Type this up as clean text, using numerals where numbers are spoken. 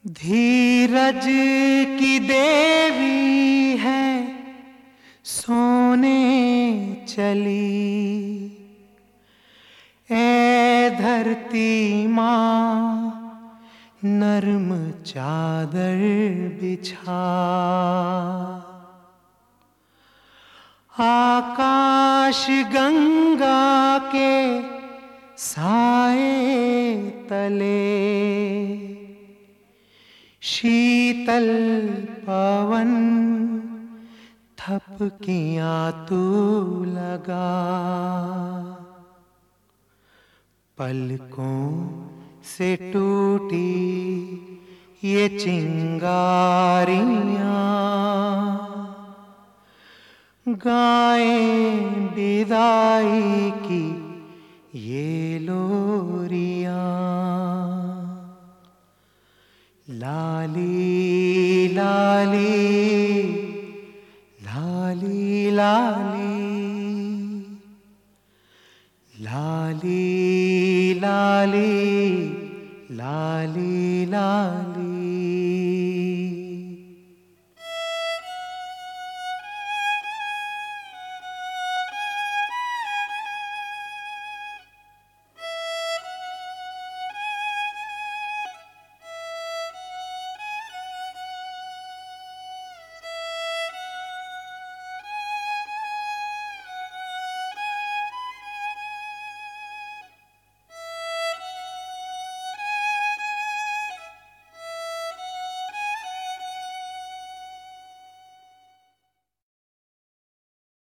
धीरज की देवी है सोने चली, ए धरती माँ नर्म चादर बिछा। आकाश गंगा के साए तले शीतल पवन थपकियाँ तू लगा। पलकों से टूटी ये चिंगारियाँ गाएं विदाई की ये लोरियाँ। लाली लाली लाली लाली लाली लाली लाली लाली।